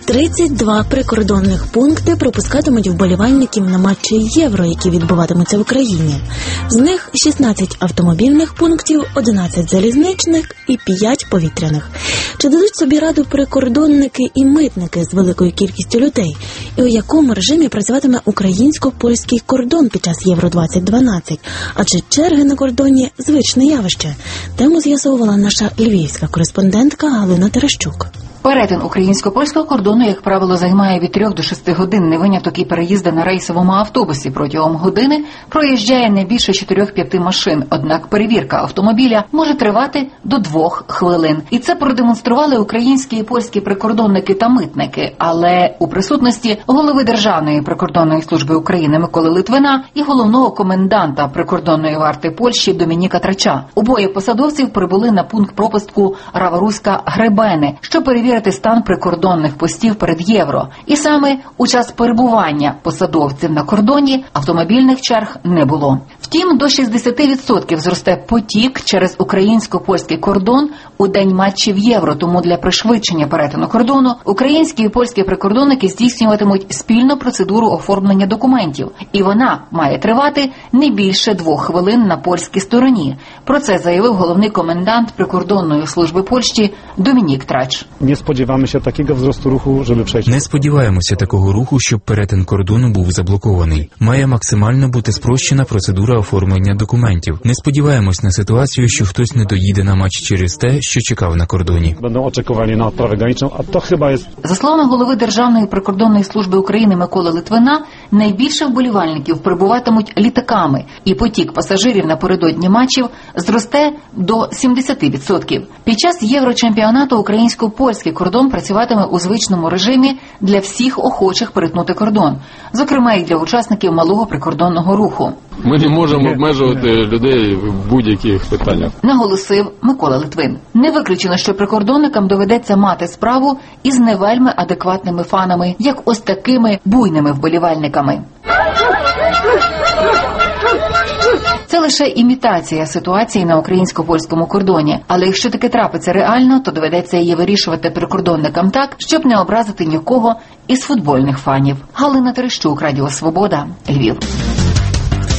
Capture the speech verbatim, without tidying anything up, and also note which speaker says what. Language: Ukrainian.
Speaker 1: тридцять два прикордонних пункти пропускатимуть вболівальників на матчі Євро, які відбуватимуться в Україні. З них шістнадцять автомобільних пунктів, одинадцять залізничних і п'ять повітряних. Чи дадуть собі раду прикордонники і митники з великою кількістю людей? І у якому режимі працюватиме українсько-польський кордон під час Євро двадцять дванадцять? А чи черги на кордоні – звичне явище? Тему з'ясовувала наша львівська кореспондентка Галина Терещук.
Speaker 2: Перетин українсько-польського кордону, як правило, займає від трьох до шести годин. Не виняток і переїзди на рейсовому автобусі. Протягом години проїжджає не більше чотирьох-п'яти машин. Однак перевірка автомобіля може тривати до двох хвилин. І це продемонстрували українські і польські прикордонники та митники. Але у присутності голови Державної прикордонної служби України Миколи Литвина і головного коменданта прикордонної варти Польщі Домініка Трача. Обоє посадовців прибули на пункт пропуску Раваруська-Гребени, що перевіряє стан прикордонних постів перед Євро. І саме у час перебування посадовців на кордоні автомобільних черг не було. Втім, до шістдесят відсотків зросте потік через українсько-польський кордон у день матчів Євро. Тому для пришвидшення перетину кордону українські і польські прикордонники здійснюватимуть спільну процедуру оформлення документів. І вона має тривати не більше двох хвилин на польській стороні. Про це заявив головний комендант прикордонної служби Польщі Домінік Трач.
Speaker 3: Не сподіваємося такого зросту руху, щоб przejść.
Speaker 4: Не сподіваємося такого руху, щоб перетин кордону був заблокований. Має максимально бути спрощена процедура оформлення документів. Не сподіваємось на ситуацію, що хтось не доїде на матч через те, що чекав на кордоні.
Speaker 3: Będą oczekiwali na odprawę graniczną, a to chyba jest...
Speaker 2: За словами голови Державної прикордонної служби України Миколи Литвина, найбільше вболівальників прибуватимуть літаками, і потік пасажирів напередодні матчів зросте до сімдесят відсотків. Під час Єврочемпіонату українсько-польський кордон працюватиме у звичному режимі для всіх охочих перетнути кордон, зокрема і для учасників малого прикордонного руху.
Speaker 5: Ми не можемо обмежувати людей в будь-яких питаннях.
Speaker 2: Наголосив Микола Литвин. Не виключено, що прикордонникам доведеться мати справу із не вельми адекватними фанами, як ось такими буйними вболівальниками. Це лише імітація ситуації на українсько-польському кордоні. Але якщо таке трапиться реально, то доведеться її вирішувати прикордонникам так, щоб не образити нікого із футбольних фанів. Галина Терещук, Радіо Свобода, Львів.